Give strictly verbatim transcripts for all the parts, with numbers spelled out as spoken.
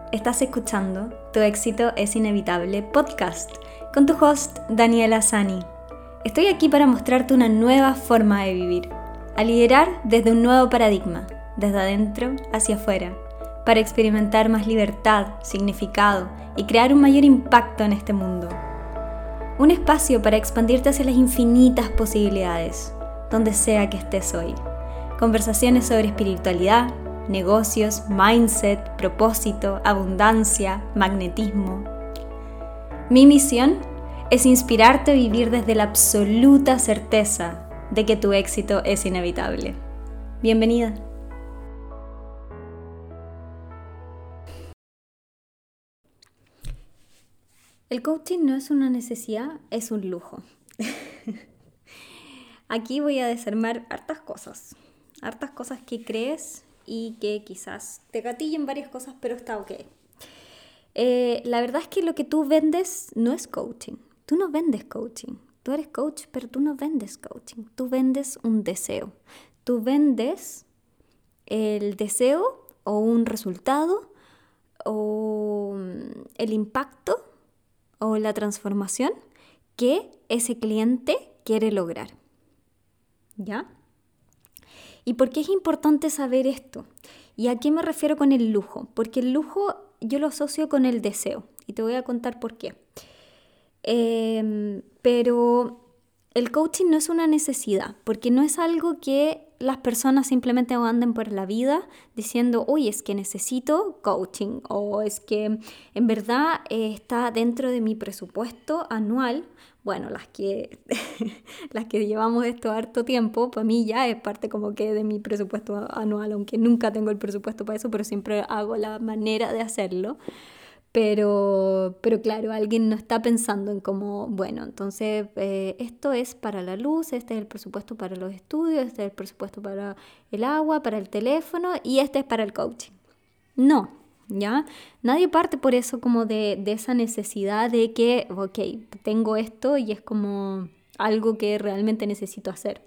Estás escuchando Tu éxito es inevitable podcast con tu host Daniela Sani. Estoy aquí para mostrarte una nueva forma de vivir, a liderar desde un nuevo paradigma, desde adentro hacia afuera, para experimentar más libertad, significado y crear un mayor impacto en este mundo. Un espacio para expandirte hacia las infinitas posibilidades, donde sea que estés hoy. Conversaciones sobre espiritualidad, negocios, mindset, propósito, abundancia, magnetismo. Mi misión es inspirarte a vivir desde la absoluta certeza de que tu éxito es inevitable. Bienvenida. El coaching no es una necesidad, es un lujo. Aquí voy a desarmar hartas cosas, hartas cosas que crees y que quizás te gatillen varias cosas, pero está ok. Eh, la verdad es que lo que tú vendes no es coaching. Tú no vendes coaching. Tú eres coach, pero tú no vendes coaching. Tú vendes un deseo. Tú vendes el deseo o un resultado o el impacto o la transformación que ese cliente quiere lograr. ¿Ya? ¿Y por qué es importante saber esto? ¿Y a qué me refiero con el lujo? Porque el lujo yo lo asocio con el deseo y te voy a contar por qué. Eh, pero el coaching no es una necesidad, porque no es algo que las personas simplemente anden por la vida diciendo, oye, es que necesito coaching o es que en verdad eh, está dentro de mi presupuesto anual. Bueno, las que, las que llevamos esto harto tiempo, para mí ya es parte como que de mi presupuesto anual, aunque nunca tengo el presupuesto para eso, pero siempre hago la manera de hacerlo. Pero, pero claro, alguien no está pensando en cómo, bueno, entonces eh, esto es para la luz, este es el presupuesto para los estudios, este es el presupuesto para el agua, para el teléfono y este es para el coaching. No. ¿Ya? Nadie parte por eso como de, de esa necesidad de que, ok, tengo esto y es como algo que realmente necesito hacer.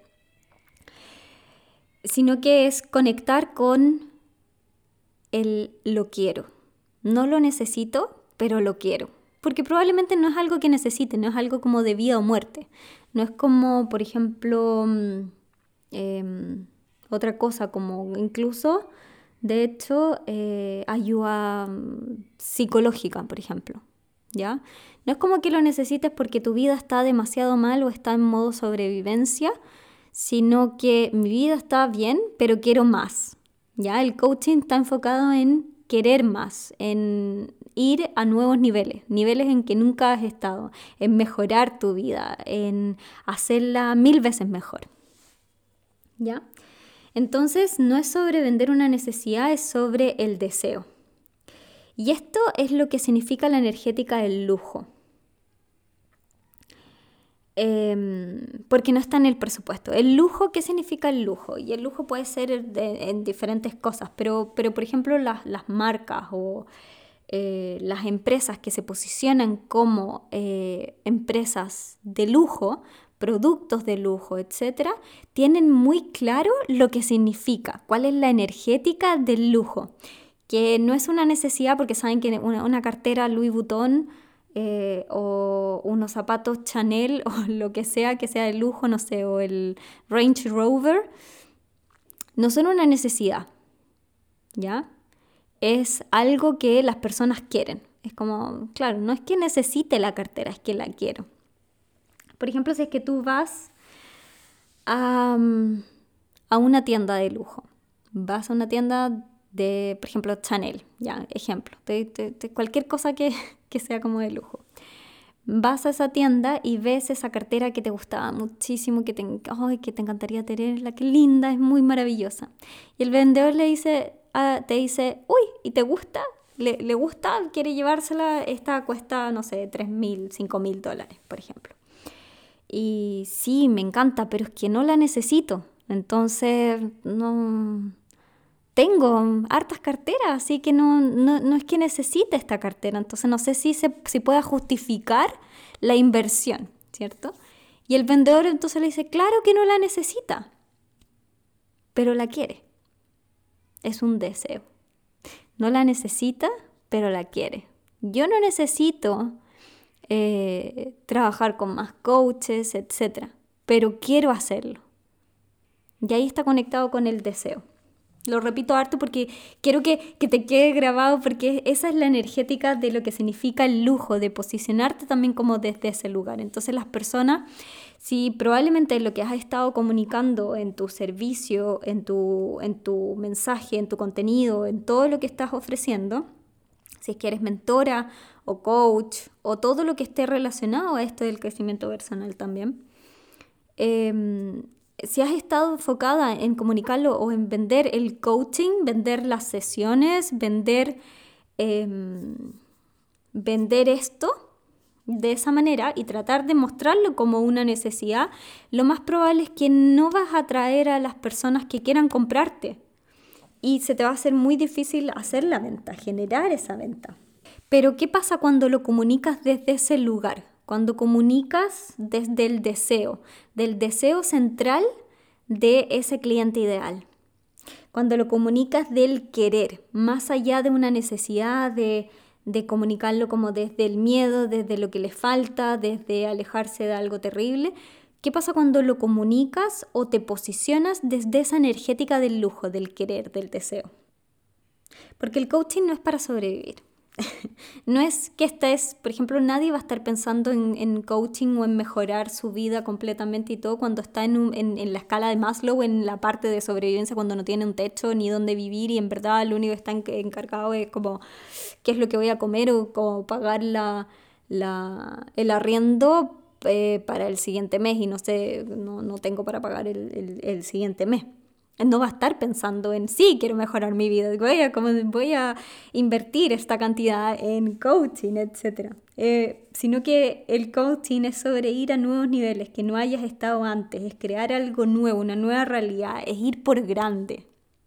Sino que es conectar con el lo quiero. No lo necesito, pero lo quiero. Porque probablemente no es algo que necesite, no es algo como de vida o muerte. No es como, por ejemplo, eh, otra cosa, como incluso... De hecho, eh, ayuda psicológica, por ejemplo, ¿ya? No es como que lo necesites porque tu vida está demasiado mal o está en modo sobrevivencia, sino que mi vida está bien, pero quiero más, ¿ya? El coaching está enfocado en querer más, en ir a nuevos niveles, niveles en que nunca has estado, en mejorar tu vida, en hacerla mil veces mejor, ¿ya? Entonces, no es sobre vender una necesidad, es sobre el deseo. Y esto es lo que significa la energética del lujo. Eh, porque no está en el presupuesto. El lujo, ¿qué significa el lujo? Y el lujo puede ser de, en diferentes cosas, pero, pero por ejemplo las, las marcas o eh, las empresas que se posicionan como eh, empresas de lujo, productos de lujo, etcétera, tienen muy claro lo que significa, cuál es la energética del lujo, que no es una necesidad porque saben que una, una cartera Louis Vuitton eh, o unos zapatos Chanel o lo que sea que sea de lujo, no sé, o el Range Rover, no son una necesidad, ¿ya? Es algo que las personas quieren. Es como, claro, no es que necesite la cartera, es que la quiero. Por ejemplo, si es que tú vas a, a una tienda de lujo, vas a una tienda de, por ejemplo, Chanel, ya, ejemplo, de, de, de cualquier cosa que, que sea como de lujo. Vas a esa tienda y ves esa cartera que te gustaba muchísimo, que te, oh, que te encantaría tenerla, qué linda, es muy maravillosa. Y el vendedor le dice, uh, te dice, uy, ¿y te gusta? ¿Le, le gusta? ¿Quiere llevársela? Esta cuesta, no sé, tres mil, cinco mil dólares, por ejemplo. Y sí, me encanta, pero es que no la necesito. Entonces, no... Tengo hartas carteras, así que no, no, no es que necesite esta cartera. Entonces, no sé si, se, si pueda justificar la inversión, ¿cierto? Y el vendedor entonces le dice, claro que no la necesita, pero la quiere. Es un deseo. No la necesita, pero la quiere. Yo no necesito eh, trabajar con más coaches, etcétera, pero quiero hacerlo. Y ahí está conectado con el deseo. Lo repito harto porque quiero que, que te quede grabado, porque esa es la energética de lo que significa el lujo, de posicionarte también como desde ese lugar. Entonces las personas, si probablemente lo que has estado comunicando en tu servicio, en tu, en tu mensaje, en tu contenido, en todo lo que estás ofreciendo, si es que eres mentora o coach o todo lo que esté relacionado a esto del crecimiento personal también, eh, si has estado enfocada en comunicarlo o en vender el coaching, vender las sesiones, vender, eh, vender esto de esa manera y tratar de mostrarlo como una necesidad, lo más probable es que no vas a atraer a las personas que quieran comprarte y se te va a hacer muy difícil hacer la venta, generar esa venta. Pero ¿qué pasa cuando lo comunicas desde ese lugar? Cuando comunicas desde el deseo, del deseo central de ese cliente ideal. Cuando lo comunicas del querer, más allá de una necesidad de, de comunicarlo como desde el miedo, desde lo que le falta, desde alejarse de algo terrible. ¿Qué pasa cuando lo comunicas o te posicionas desde esa energética del lujo, del querer, del deseo? Porque el coaching no es para sobrevivir. No es que estés, por ejemplo, nadie va a estar pensando en, en coaching o en mejorar su vida completamente y todo cuando está en, un, en, en la escala de Maslow, en la parte de sobrevivencia, cuando no tiene un techo ni dónde vivir y en verdad lo único que está en, encargado es como qué es lo que voy a comer o como pagar la, la, el arriendo eh, para el siguiente mes y no sé, no, no tengo para pagar el, el, el siguiente mes. No va a estar pensando en sí, quiero mejorar mi vida, voy a, como voy a invertir esta cantidad en coaching, etcétera. Eh, sino que el coaching es sobre ir a nuevos niveles que no hayas estado antes, es crear algo nuevo, una nueva realidad, es ir por grande.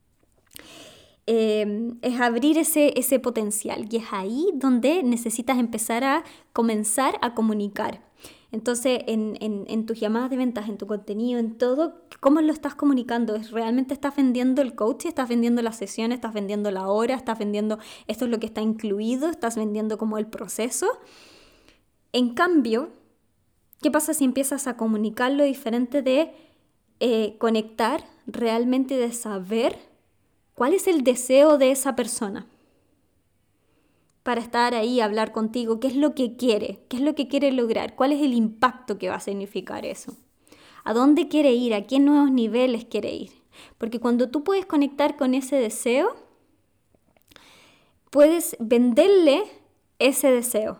Eh, es abrir ese, ese potencial y es ahí donde necesitas empezar a comenzar a comunicar. Entonces, en, en, en tus llamadas de ventas, en tu contenido, en todo, ¿cómo lo estás comunicando? ¿Es ¿Realmente estás vendiendo el coaching? ¿Estás vendiendo la sesión? ¿Estás vendiendo la hora? ¿Estás vendiendo esto es lo que está incluido? ¿Estás vendiendo como el proceso? En cambio, ¿qué pasa si empiezas a comunicarlo diferente de eh, conectar realmente, de saber cuál es el deseo de esa persona? Para estar ahí, hablar contigo, qué es lo que quiere, qué es lo que quiere lograr, cuál es el impacto que va a significar eso, a dónde quiere ir, a qué nuevos niveles quiere ir. Porque cuando tú puedes conectar con ese deseo, puedes venderle ese deseo.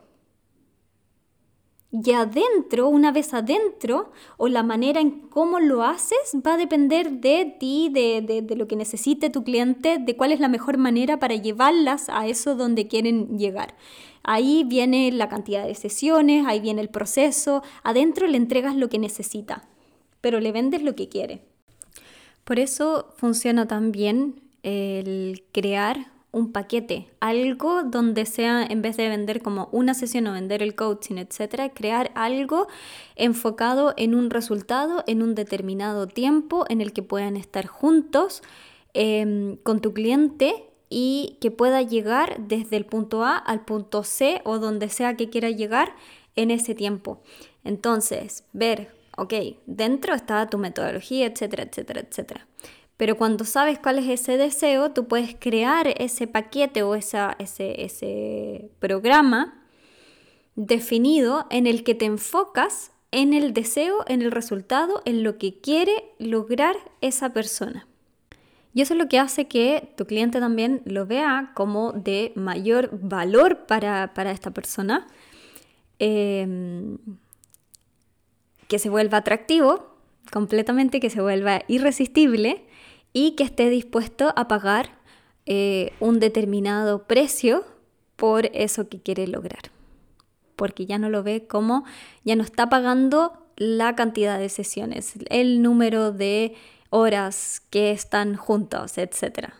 Y adentro, una vez adentro, o la manera en cómo lo haces, va a depender de ti, de, de, de lo que necesite tu cliente, de cuál es la mejor manera para llevarlas a eso donde quieren llegar. Ahí viene la cantidad de sesiones, ahí viene el proceso. Adentro le entregas lo que necesita, pero le vendes lo que quiere. Por eso funciona tan bien el crear un paquete, algo donde sea, en vez de vender como una sesión o vender el coaching, etcétera, crear algo enfocado en un resultado, en un determinado tiempo en el que puedan estar juntos eh, con tu cliente y que pueda llegar desde el punto A al punto C o donde sea que quiera llegar en ese tiempo. Entonces, ver, ok, dentro está tu metodología, etcétera, etcétera, etcétera. Pero cuando sabes cuál es ese deseo, tú puedes crear ese paquete o esa, ese, ese programa definido en el que te enfocas en el deseo, en el resultado, en lo que quiere lograr esa persona. Y eso es lo que hace que tu cliente también lo vea como de mayor valor para, para esta persona, eh, que se vuelva atractivo completamente, que se vuelva irresistible y que esté dispuesto a pagar eh, un determinado precio por eso que quiere lograr. Porque ya no lo ve como, ya no está pagando la cantidad de sesiones, el número de horas que están juntos, etcétera.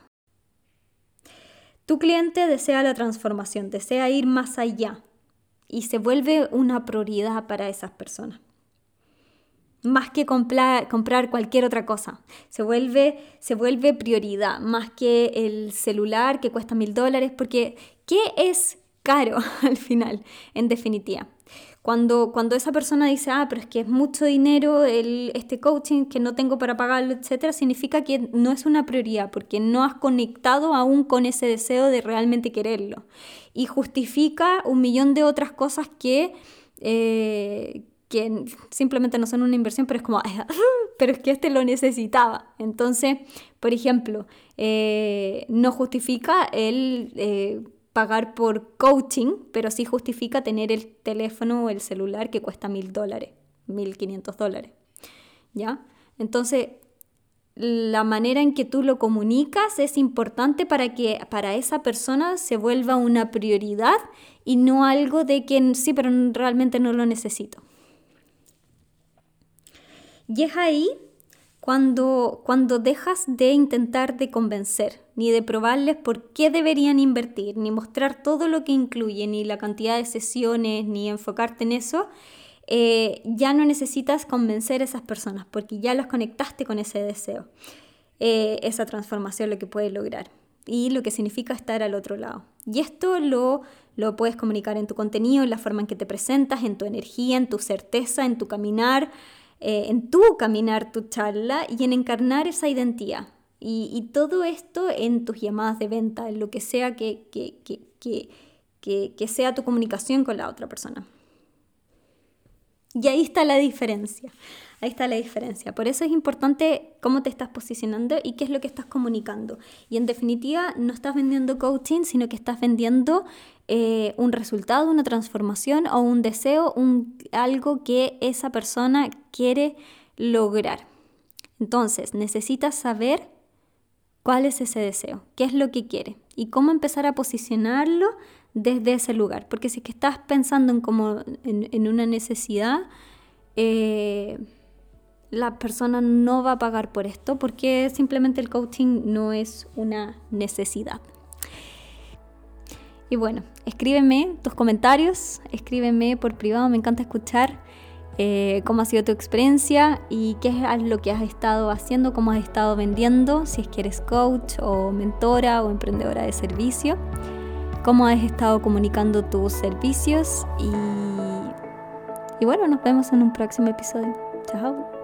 Tu cliente desea la transformación, desea ir más allá y se vuelve una prioridad para esas personas. más que comprar, comprar cualquier otra cosa. Se vuelve, se vuelve prioridad, más que el celular que cuesta mil dólares, porque ¿qué es caro al final, en definitiva? Cuando, cuando esa persona dice, ah, pero es que es mucho dinero el, este coaching que no tengo para pagarlo, etcétera, significa que no es una prioridad, porque no has conectado aún con ese deseo de realmente quererlo. Y justifica un millón de otras cosas que... Eh, que simplemente no son una inversión, pero es como, pero es que este lo necesitaba. Entonces, por ejemplo, eh, no justifica el eh, pagar por coaching, pero sí justifica tener el teléfono o el celular que cuesta mil dólares, mil quinientos dólares, ¿ya? Entonces, la manera en que tú lo comunicas es importante para que para esa persona se vuelva una prioridad y no algo de que sí, pero realmente no lo necesito. Y es ahí cuando, cuando dejas de intentar de convencer, ni de probarles por qué deberían invertir, ni mostrar todo lo que incluye, ni la cantidad de sesiones, ni enfocarte en eso, eh, ya no necesitas convencer a esas personas porque ya los conectaste con ese deseo, eh, esa transformación, lo que puedes lograr y lo que significa estar al otro lado. Y esto lo, lo puedes comunicar en tu contenido, en la forma en que te presentas, en tu energía, en tu certeza, en tu caminar, Eh, en tu caminar, tu charla y en encarnar esa identidad. Y, y todo esto en tus llamadas de venta, en lo que sea que, que, que, que, que, que sea tu comunicación con la otra persona. Y ahí está la diferencia, ahí está la diferencia. Por eso es importante cómo te estás posicionando y qué es lo que estás comunicando. Y en definitiva, no estás vendiendo coaching, sino que estás vendiendo eh, un resultado, una transformación o un deseo, un, algo que esa persona quiere lograr. Entonces, necesitas saber cuál es ese deseo, qué es lo que quiere y cómo empezar a posicionarlo desde ese lugar. Porque si es que estás pensando en, como en, en una necesidad, eh, la persona no va a pagar por esto porque simplemente el coaching no es una necesidad. Y bueno, escríbeme tus comentarios, escríbeme por privado, me encanta escuchar eh, cómo ha sido tu experiencia y qué es lo que has estado haciendo, cómo has estado vendiendo, si es que eres coach o mentora o emprendedora de servicio, cómo has estado comunicando tus servicios y, y bueno, nos vemos en un próximo episodio. Chao.